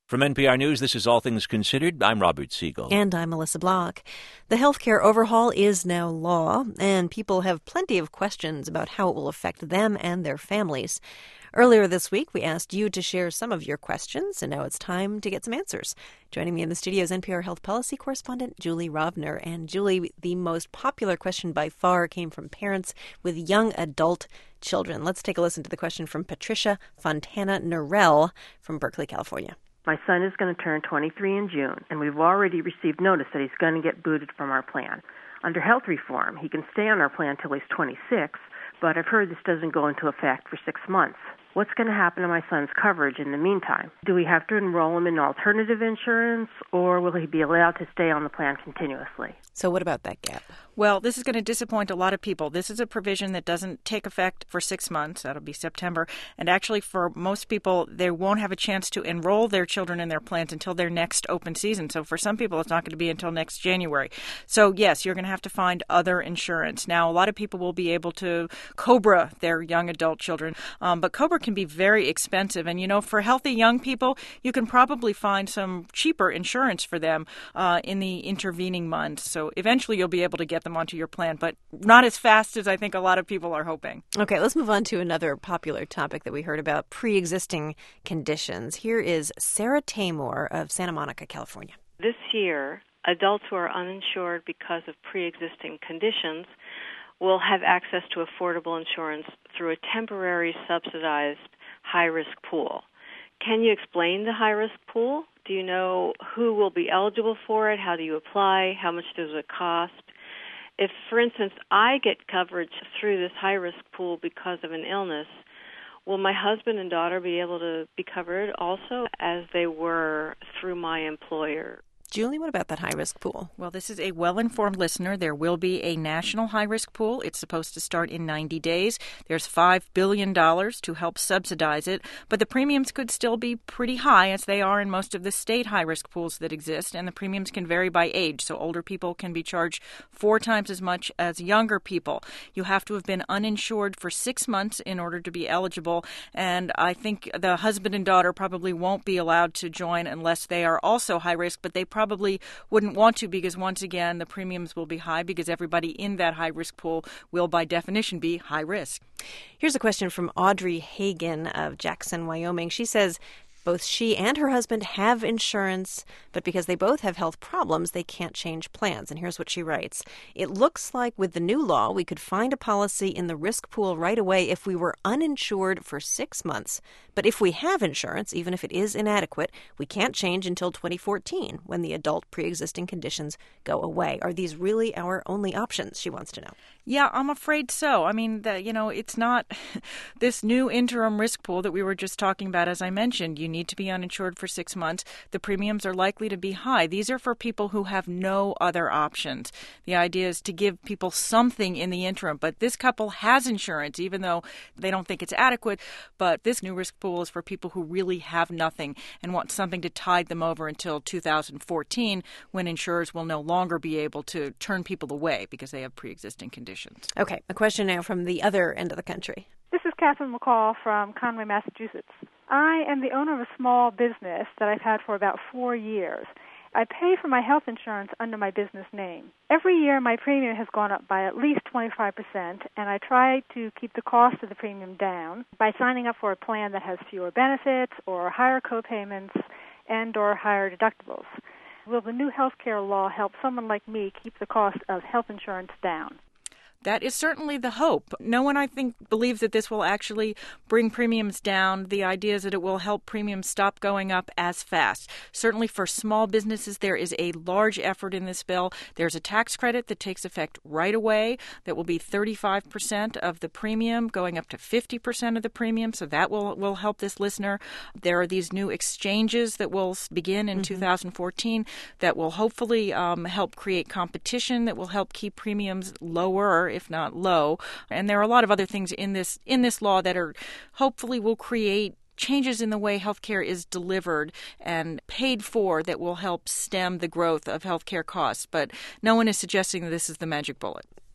From NPR News, this is All Things Considered. I'm Robert Siegel. And I'm Melissa Block. The healthcare overhaul is now law, and people have plenty of questions about how it will affect them and their families. Earlier this week, we asked you to share some of your questions, and now it's time to get some answers. Joining me in the studio is NPR Health Policy Correspondent Julie Rovner. And Julie, the most popular question by far came from parents with young adult children. Let's take a listen to the question from Patricia Fontana Norell from Berkeley, California. My son is going to turn 23 in June, and we've already received notice that he's going to get booted from our plan. Under health reform, he can stay on our plan till he's 26, but I've heard this doesn't go into effect for 6 months. What's going to happen to my son's coverage in the meantime? Do we have to enroll him in alternative insurance, or will he be allowed to stay on the plan continuously? So what about that gap? Well, this is going to disappoint a lot of people. This is a provision that doesn't take effect for 6 months. That'll be September. And actually, for most people, they won't have a chance to enroll their children in their plans until their next open season. So for some people, it's not going to be until next January. So yes, you're going to have to find other insurance. Now, a lot of people will be able to COBRA their young adult children, but COBRA can be very expensive. And, you know, for healthy young people, you can probably find some cheaper insurance for them in the intervening months. So eventually you'll be able to get them onto your plan, but not as fast as I think a lot of people are hoping. Okay, let's move on to another popular topic that we heard about, pre-existing conditions. Here is Sarah Taymor of Santa Monica, California. This year, adults who are uninsured because of pre-existing conditions will have access to affordable insurance through a temporary subsidized high-risk pool. Can you explain the high-risk pool? Do you know who will be eligible for it? How do you apply? How much does it cost? If, for instance, I get coverage through this high-risk pool because of an illness, will my husband and daughter be able to be covered also as they were through my employer? Julie, what about that high-risk pool? Well, this is a well-informed listener. There will be a national high-risk pool. It's supposed to start in 90 days. There's $5 billion to help subsidize it, but the premiums could still be pretty high, as they are in most of the state high-risk pools that exist, and the premiums can vary by age. So older people can be charged 4 times as much as younger people. You have to have been uninsured for 6 months in order to be eligible, and I think the husband and daughter probably won't be allowed to join unless they are also high-risk, but they probably wouldn't want to because, once again, the premiums will be high because everybody in that high-risk pool will, by definition, be high risk. Here's a question from Audrey Hagen of Jackson, Wyoming. She says both she and her husband have insurance, but because they both have health problems, they can't change plans. And here's what she writes. It looks like with the new law, we could find a policy in the risk pool right away if we were uninsured for 6 months. But if we have insurance, even if it is inadequate, we can't change until 2014 when the adult pre-existing conditions go away. Are these really our only options? She wants to know. Yeah, I'm afraid so. I mean, it's not this new interim risk pool that we were just talking about. As I mentioned, you need to be uninsured for 6 months. The premiums are likely to be high. These are for people who have no other options. The idea is to give people something in the interim. But this couple has insurance, even though they don't think it's adequate. But this new risk pool is for people who really have nothing and want something to tide them over until 2014, when insurers will no longer be able to turn people away because they have pre-existing conditions. Okay, a question now from the other end of the country. This is Catherine McCall from Conway, Massachusetts. I am the owner of a small business that I've had for about 4 years. I pay for my health insurance under my business name. Every year my premium has gone up by at least 25%, and I try to keep the cost of the premium down by signing up for a plan that has fewer benefits or higher co-payments and or higher deductibles. Will the new health care law help someone like me keep the cost of health insurance down? That is certainly the hope. No one, I think, believes that this will actually bring premiums down. The idea is that it will help premiums stop going up as fast. Certainly for small businesses, there is a large effort in this bill. There's a tax credit that takes effect right away that will be 35% of the premium, going up to 50% of the premium. So that will help this listener. There are these new exchanges that will begin in 2014 that will hopefully help create competition, that will help keep premiums lower, if not low. And there are a lot of other things in this law that are hopefully will create changes in the way healthcare is delivered and paid for that will help stem the growth of healthcare costs. But no one is suggesting that this is the magic bullet.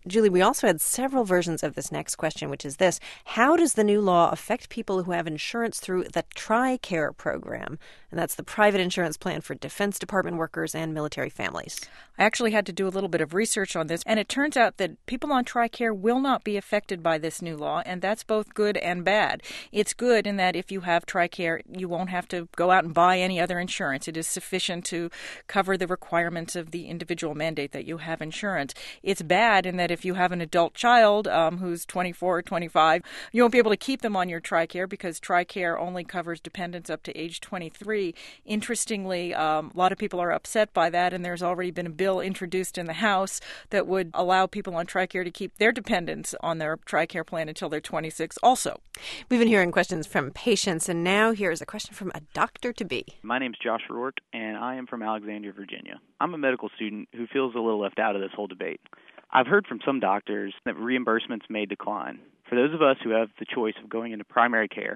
Julie, we also had several versions of this next question, which is this. How does the new law affect people who have insurance through the TRICARE program? And that's the private insurance plan for Defense Department workers and military families. I actually had to do a little bit of research on this, and it turns out that people on TRICARE will not be affected by this new law, and that's both good and bad. It's good in that if you have TRICARE, you won't have to go out and buy any other insurance. It is sufficient to cover the requirements of the individual mandate that you have insurance. It's bad in that if you have an adult child who's 24 or 25, you won't be able to keep them on your TRICARE because TRICARE only covers dependents up to age 23. Interestingly, a lot of people are upset by that, and there's already been a bill introduced in the House that would allow people on TRICARE to keep their dependents on their TRICARE plan until they're 26 also. We've been hearing questions from patients, and now here's a question from a doctor-to-be. My name's Josh Rourke, and I am from Alexandria, Virginia. I'm a medical student who feels a little left out of this whole debate. I've heard from some doctors that reimbursements may decline. For those of us who have the choice of going into primary care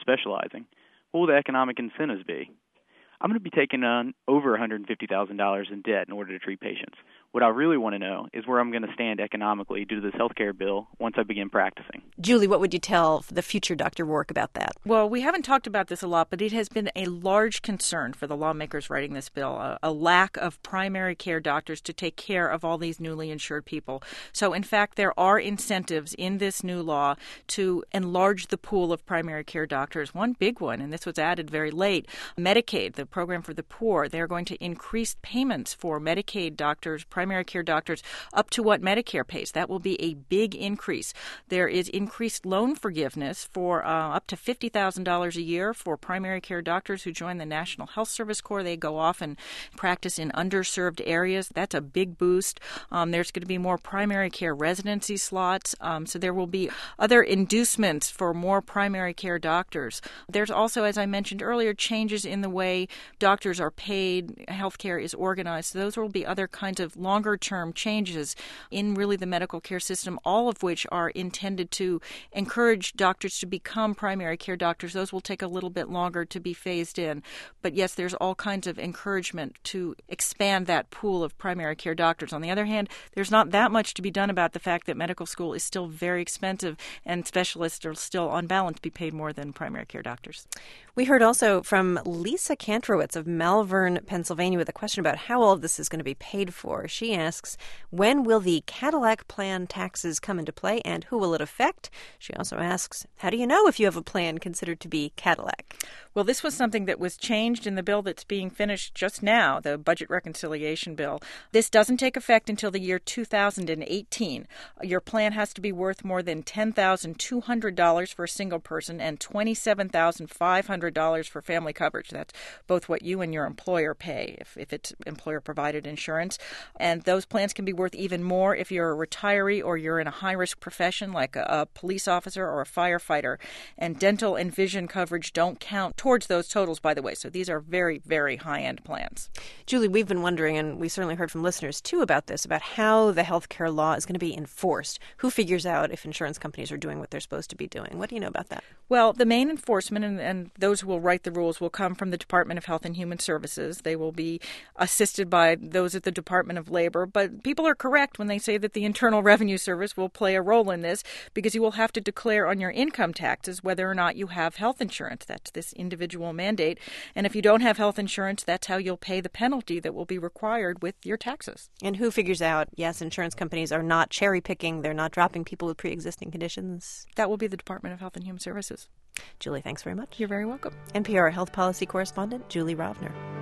or specializing, what will the economic incentives be? I'm going to be taking on over $150,000 in debt in order to treat patients. What I really want to know is where I'm going to stand economically due to this health care bill once I begin practicing. Julie, what would you tell the future Dr. Rourke about that? Well, we haven't talked about this a lot, but it has been a large concern for the lawmakers writing this bill, a lack of primary care doctors to take care of all these newly insured people. So, in fact, there are incentives in this new law to enlarge the pool of primary care doctors. One big one, and this was added very late, Medicaid, the program for the poor, they're going to increase payments for Medicaid doctors, primary care doctors, up to what Medicare pays. That will be a big increase. There is increased loan forgiveness for up to $50,000 a year for primary care doctors who join the National Health Service Corps. They go off and practice in underserved areas. That's a big boost. There's going to be more primary care residency slots. So there will be other inducements for more primary care doctors. There's also, as I mentioned earlier, changes in the way doctors are paid, healthcare is organized. So those will be other kinds of longer-term changes in really the medical care system, all of which are intended to encourage doctors to become primary care doctors. Those will take a little bit longer to be phased in. But yes, there's all kinds of encouragement to expand that pool of primary care doctors. On the other hand, there's not that much to be done about the fact that medical school is still very expensive and specialists are still on balance be paid more than primary care doctors. We heard also from Lisa Kantrowitz of Malvern, Pennsylvania, with a question about how all of this is going to be paid for. She asks, when will the Cadillac plan taxes come into play and who will it affect? She also asks, how do you know if you have a plan considered to be Cadillac? Well, this was something that was changed in the bill that's being finished just now, the Budget Reconciliation Bill. This doesn't take effect until the year 2018. Your plan has to be worth more than $10,200 for a single person and $27,500 for family coverage. That's both what you and your employer pay if it's employer-provided insurance. And those plans can be worth even more if you're a retiree or you're in a high-risk profession like a police officer or a firefighter. And dental and vision coverage don't count towards those totals, by the way. So these are very, very high-end plans. Julie, we've been wondering, and we certainly heard from listeners too about this, about how the health care law is going to be enforced. Who figures out if insurance companies are doing what they're supposed to be doing? What do you know about that? Well, the main enforcement and those who will write the rules will come from the Department of Health and Human Services. They will be assisted by those at the Department of Labor. But people are correct when they say that the Internal Revenue Service will play a role in this because you will have to declare on your income taxes whether or not you have health insurance. That's this individual mandate. And if you don't have health insurance, that's how you'll pay the penalty that will be required with your taxes. And who figures out, yes, insurance companies are not cherry picking, they're not dropping people with pre-existing conditions? That will be the Department of Health and Human Services. Julie, thanks very much. You're very welcome. NPR health policy correspondent Julie Rovner.